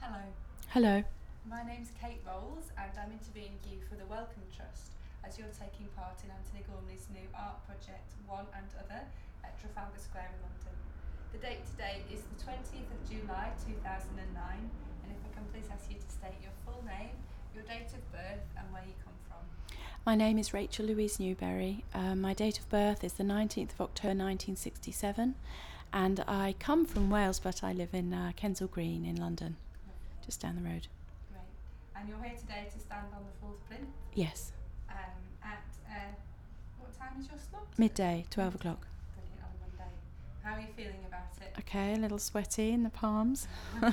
Hello, Hello. my name's Kate Rolls and I'm interviewing you for the Wellcome Trust as you're taking part in Anthony Gormley's new art project One and Other at Trafalgar Square in London. The date today is the 20th of July 2009, and if I can please ask you to state your full name, your date of birth and where you come from. My name is Rachel Louise Newberry. My date of birth is the 19th of October 1967, and I come from Wales, but I live in Kensal Green in London, Lovely. just down the road. Great. And you're here today to stand on the fourth plinth Yes, at what time is your slot? midday, 12 o'clock. Brilliant, on Monday. How are you feeling about it? Okay, a little sweaty in the palms. If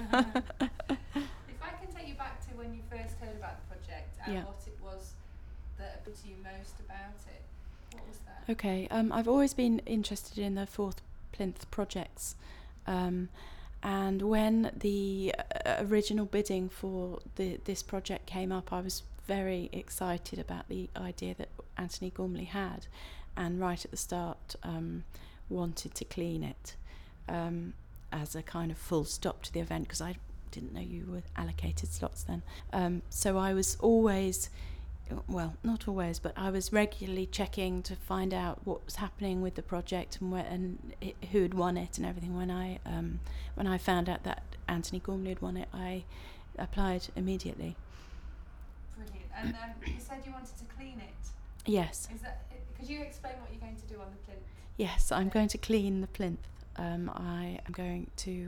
I can take you back to when you first heard about the project and Yeah. what it was that appealed to you most about it, what was that? Okay, I've always been interested in the Fourth Plinth projects, and when the original bidding for this project came up, I was very excited about the idea that Anthony Gormley had, and right at the start wanted to clean it as a kind of full stop to the event, because I didn't know you were allocated slots then. So I was always, well, not always, but I was regularly checking to find out what was happening with the project and who had won it and everything. When I found out that Anthony Gormley had won it, I applied immediately. Brilliant. And you said you wanted to clean it. Yes, Could you explain what you're going to do on the plinth? yes, I'm going to clean the plinth. I am going to.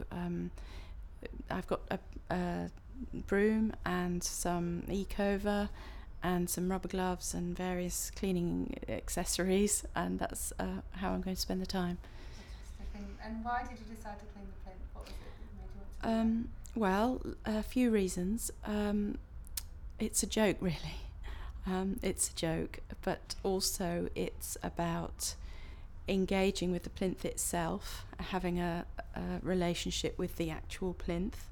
I've got a broom and some e-cover and some rubber gloves and various cleaning accessories, and that's how I'm going to spend the time. Fantastic. And why did you decide to clean the plinth? What was it that made you want to do that? Well, a few reasons. It's a joke, really. It's a joke, but also it's about engaging with the plinth itself, having a relationship with the actual plinth,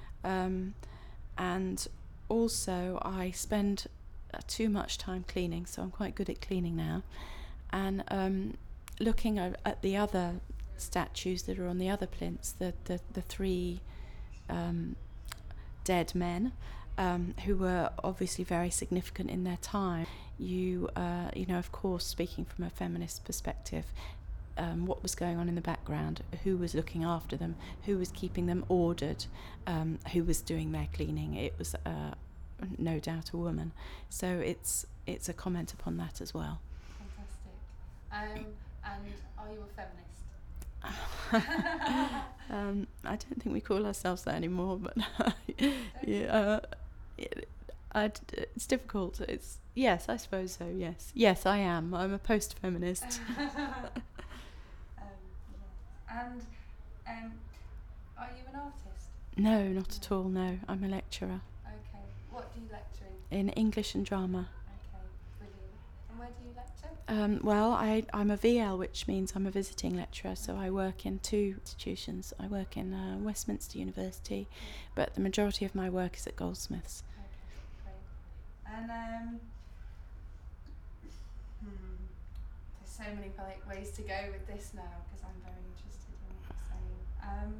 and also I spend too much time cleaning, so I'm quite good at cleaning now, and looking at the other statues that are on the other plinths, the three dead men, who were obviously very significant in their time. You know, of course, speaking from a feminist perspective, what was going on in the background, who was looking after them, who was keeping them ordered, who was doing their cleaning. It was no doubt a woman. So it's a comment upon that as well. Fantastic. And are you a feminist? I don't think we call ourselves that anymore, but it's difficult. Yes, I suppose so. Yes, I am. I'm a post-feminist. And are you an artist? No, not at all. No, I'm a lecturer Okay. What do you lecture in? in English and drama. Okay, brilliant. And where do you lecture? Well, I'm a VL, which means I'm a visiting lecturer, so I work in two institutions. I work in Westminster University, but the majority of my work is at Goldsmiths. Okay, great. And there's so many ways to go with this now, because I'm very interested in what you're saying.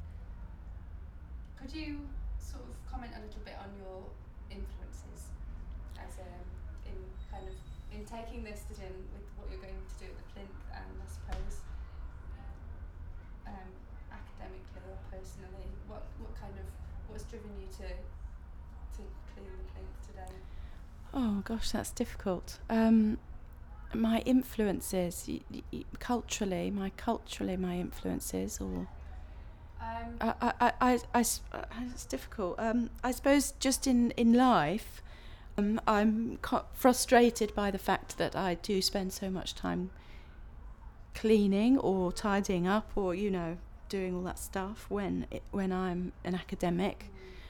Could you sort of comment a little bit on your influences as in taking this in with what you're going to do at the plinth, and I suppose academically or personally, what's driven you to clean the plinth today? Oh gosh, that's difficult. My influences, culturally, my influences, or it's difficult. I suppose just in life, I'm frustrated by the fact that I do spend so much time cleaning or tidying up, or doing all that stuff when I'm an academic,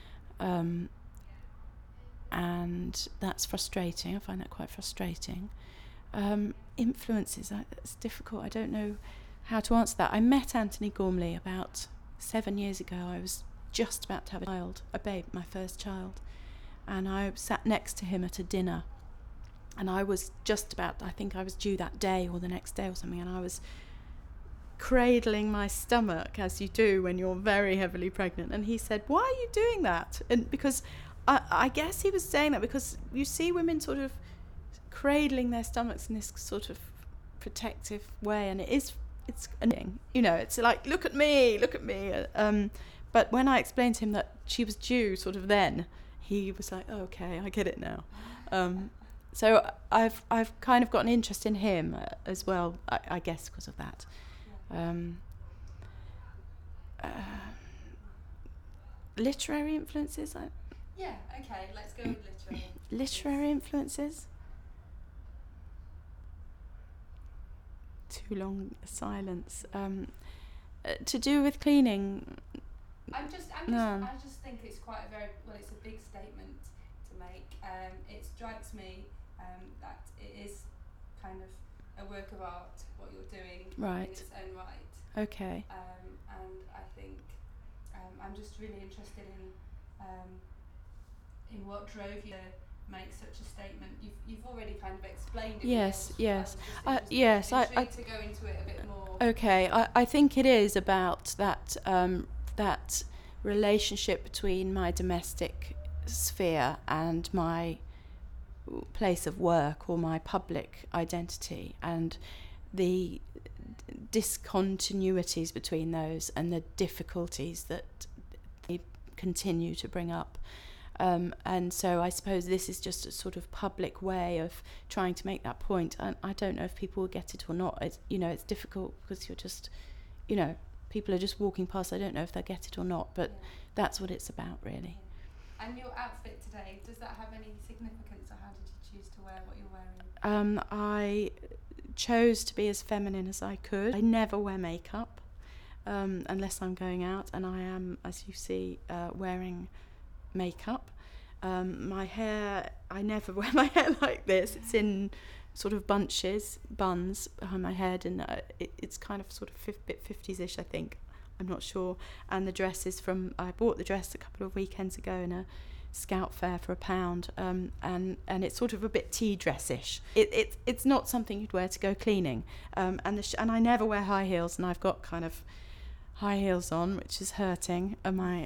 and that's frustrating. I find that quite frustrating. Influences, it's difficult. I don't know how to answer that. I met Anthony Gormley about 7 years ago. I was just about to have a babe, my first child, and I sat next to him at a dinner, and I was just about, I think I was due that day or the next day or something, and I was cradling my stomach, as you do when you're very heavily pregnant. And he said, "Why are you doing that?" And because I guess he was saying that because you see women sort of cradling their stomachs in this sort of protective way, and it's annoying. You know, it's like, look at me. But when I explained to him that she was due sort of then, he was like, oh, okay, I get it now. So I've kind of got an interest in him as well, I guess, because of that. Literary influences? Yeah, okay, let's go with literary. Literary influences? Too long a silence. To do with cleaning? I just think it's quite it's a big statement to make. It strikes me that it is kind of a work of art, what you're doing in its own right. Okay. And I think I'm just really interested in what drove you to make such a statement. You've already kind of explained it. Yes. To go into it a bit more. Okay, I think it is about that that relationship between my domestic sphere and my place of work or my public identity, and the discontinuities between those and the difficulties that they continue to bring up. And so I suppose this is just a sort of public way of trying to make that point. And I don't know if people will get it or not. It's difficult because you're just, people are just walking past. I don't know if they'll get it or not, but that's what it's about, really. Yeah. And your outfit today, does that have any significance, or how did you choose to wear what you're wearing? I chose to be as feminine as I could. I never wear makeup unless I'm going out, and I am, as you see, wearing makeup. My hair, I never wear my hair like this. It's in sort of buns behind my head, and it's kind of sort of bit 50s-ish, I think. I'm not sure. And the dress is I bought the dress a couple of weekends ago in a scout fair for £1, and it's sort of a bit tea dressish. It's not something you'd wear to go cleaning. And I never wear high heels, and I've got kind of high heels on, which is hurting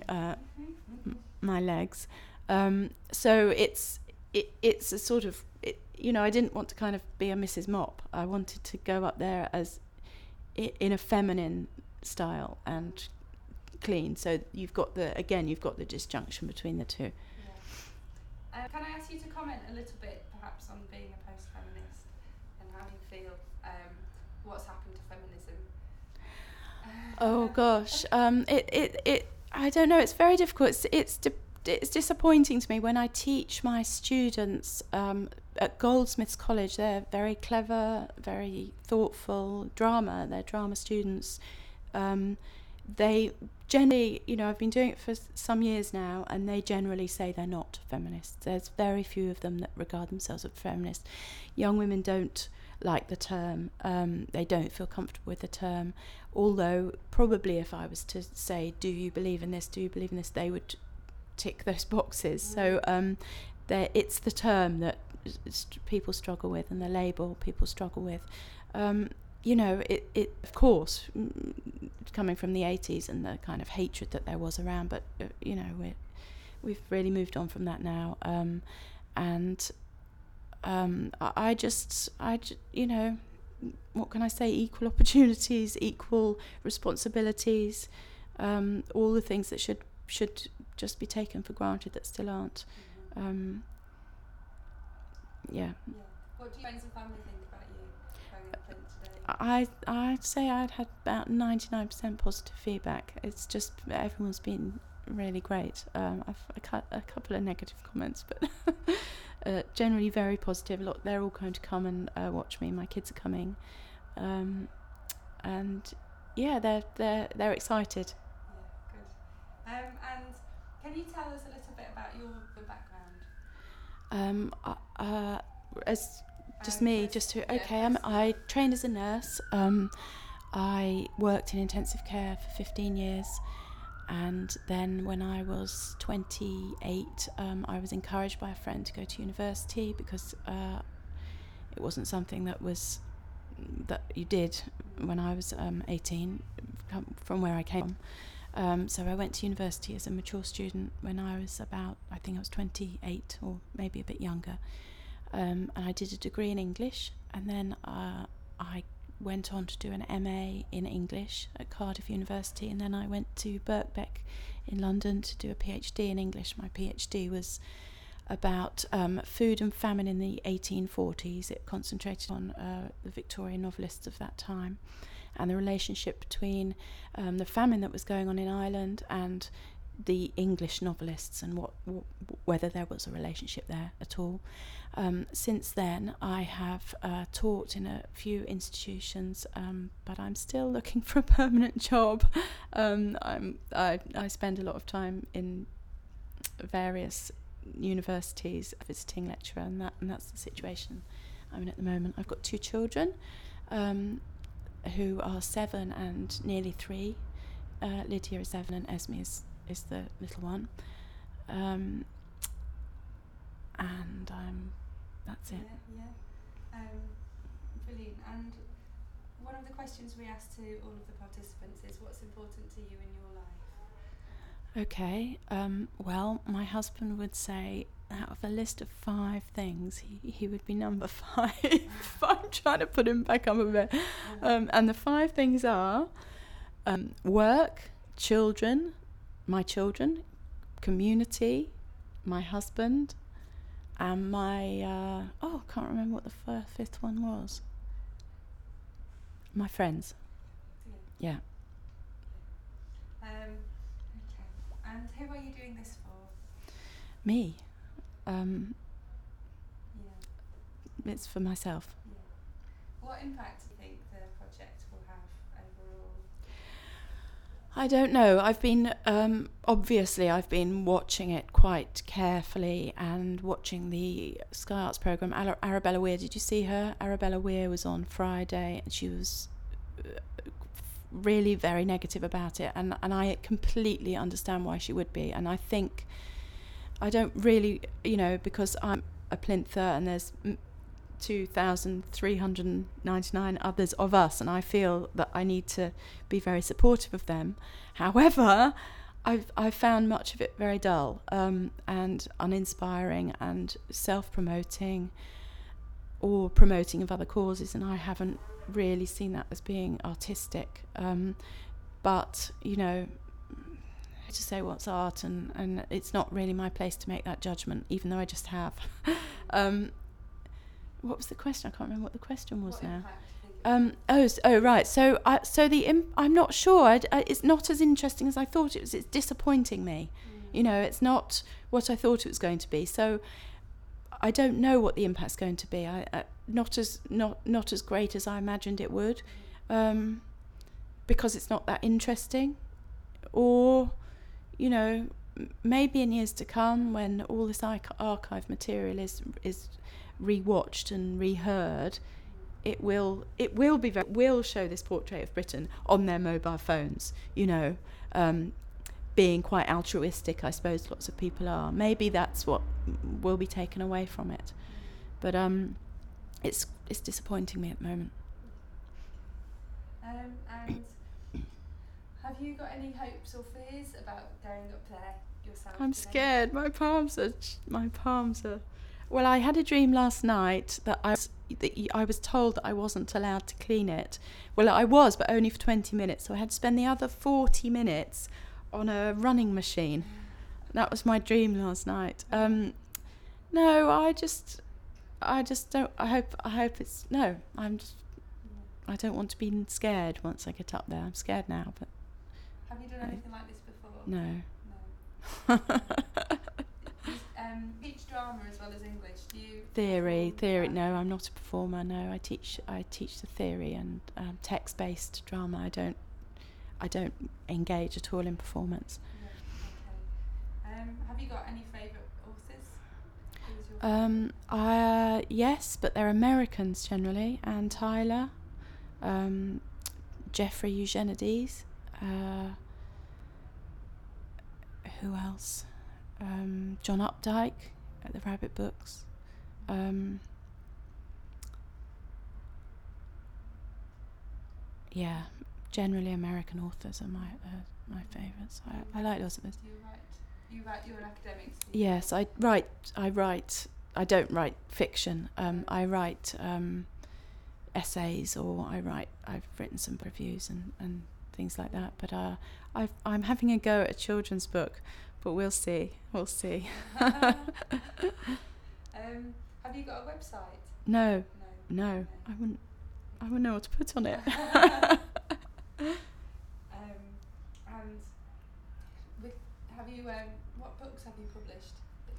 my legs. So it's a sort of, I didn't want to kind of be a Mrs. Mop. I wanted to go up there as in a feminine style and clean. So you've got the disjunction between the two. Yeah. Can I ask you to comment a little bit, perhaps, on being a post-feminist and how you feel what's happened to feminism? Oh gosh, I don't know. It's very difficult. It's disappointing to me when I teach my students at Goldsmiths College. They're very clever, very thoughtful, they're drama students. They generally, I've been doing it for some years now, and they generally say they're not feminists. There's very few of them that regard themselves as feminists. Young women don't like the term. They don't feel comfortable with the term, although probably if I was to say, do you believe in this, they would tick those boxes. So it's the term that people struggle with, and the label people struggle with. It of course, coming from the 80s and the kind of hatred that there was around, but we've really moved on from that now. I just what can I say? Equal opportunities, equal responsibilities, all the things that should just be taken for granted that still aren't. Yeah. What do your friends and family think about you going at Flint today? I'd say I'd had about 99% positive feedback. It's just everyone's been really great. I've a couple of negative comments, but generally very positive. They're all going to come and watch me. My kids are coming, and yeah, they're excited. Yeah, good. And can you tell us a little bit about your background? I trained as a nurse. I worked in intensive care for 15 years, and then when I was 28, I was encouraged by a friend to go to university because it wasn't something that you did when I was 18, from where I came from. So I went to university as a mature student when I was about, I think I was 28 or maybe a bit younger. And I did a degree in English, and then I went on to do an MA in English at Cardiff University, and then I went to Birkbeck in London to do a PhD in English. My PhD was about food and famine in the 1840s. It concentrated on the Victorian novelists of that time and the relationship between the famine that was going on in Ireland and the English novelists, and whether there was a relationship there at all. Since then, I have taught in a few institutions, but I'm still looking for a permanent job. I spend a lot of time in various universities visiting lecturer, and that's the situation I'm in at the moment. I've got 2 children who are 7 and nearly 3. Lydia is 7 and Esme is the little one, and that's it. Brilliant. And one of the questions we ask to all of the participants is, what's important to you in your life? Okay, well, my husband would say out of a list of 5 things, he would be number 5. I'm trying to put him back up a bit. And the 5 things are work, children, my children, community, my husband, and my, I can't remember what the 5th one was. My friends. Yeah. Okay. And who are you doing this for? Me. It's for myself. Yeah. What impact do you think the project will have overall? I don't know. I've been, obviously I've been watching it quite carefully and watching the Sky Arts programme. Arabella Weir, did you see her? Arabella Weir was on Friday, and she was really very negative about it, and I completely understand why she would be. And I think, I don't really, because I'm a Plinther and there's 2,399 others of us, and I feel that I need to be very supportive of them. However, I've found much of it very dull and uninspiring and self-promoting or promoting of other causes, and I haven't really seen that as being artistic. But, to say what's art, and it's not really my place to make that judgment, even though I just have. What was the question? I can't remember what the question was now. Right. So I'm not sure. It's not as interesting as I thought it was. It's disappointing me. It's not what I thought it was going to be. So I don't know what the impact's going to be. Not as great as I imagined it would, because it's not that interesting, or maybe in years to come, when all this archive material is rewatched and reheard, it will show this portrait of Britain on their mobile phones, being quite altruistic. I suppose lots of people are. Maybe that's what will be taken away from it, but it's disappointing me at the moment. And have you got any hopes or fears about going up there yourself? I'm scared. My palms are. Well, I had a dream last night that I was told that I wasn't allowed to clean it. Well, I was, but only for 20 minutes. So I had to spend the other 40 minutes on a running machine. That was my dream last night. No, I just don't. I hope it's no. I don't want to be scared once I get up there. I'm scared now, but. Have you done anything like this before? No. Teach drama as well as English. Do you? Theory. No, I'm not a performer. No, I teach the theory and text-based drama. I don't engage at all in performance. Yeah, okay. Have you got any favourite authors? Yes, but they're Americans generally. Anne Tyler, Jeffrey Eugenides. Who else? John Updike at the Rabbit Books. yeah, generally American authors are my favourites. I like Elizabeth. You write your academics? Yes, I write. I don't write fiction. I write essays, or I've written some reviews and things like that. But I'm having a go at a children's book, but we'll see. Have you got a website? No. I wouldn't know what to put on it. What books have you published?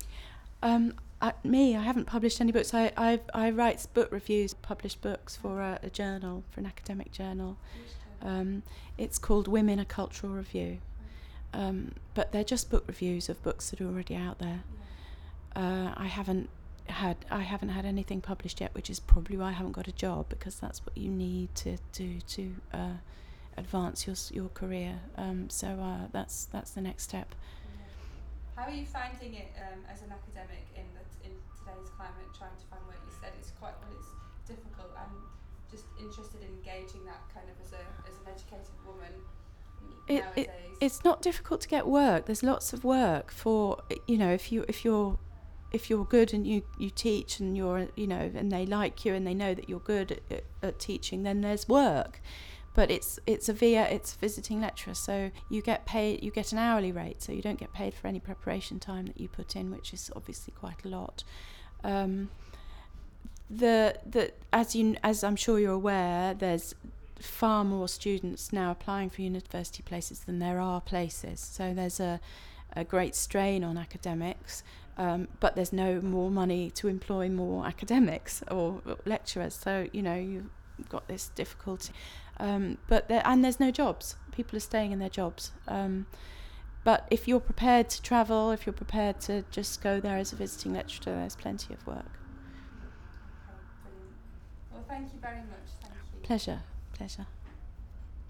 I haven't published any books. I write book reviews, publish books for a journal, for an academic journal. It's called Women: A Cultural Review. But they're just book reviews of books that are already out there. I haven't had anything published yet, which is probably why I haven't got a job, because that's what you need to do to advance your career. So that's the next step. How are you finding it as an academic in today's climate, trying to find work? You said it's difficult. I'm just interested in engaging that kind of as an educated woman nowadays. It's not difficult to get work. There's lots of work for, if you're good and you teach and you're, and they like you and they know that you're good at teaching, then there's work. But it's visiting lecturer, so you get paid. You get an hourly rate, so you don't get paid for any preparation time that you put in, which is obviously quite a lot. As I'm sure you're aware, there's far more students now applying for university places than there are places. So there's a great strain on academics, but there's no more money to employ more academics or lecturers. So you've got this difficulty. But there's no jobs. People are staying in their jobs. But if you're prepared to travel, if you're prepared to just go there as a visiting lecturer, there's plenty of work. Okay, brilliant. Well, thank you very much. Thank you. Pleasure.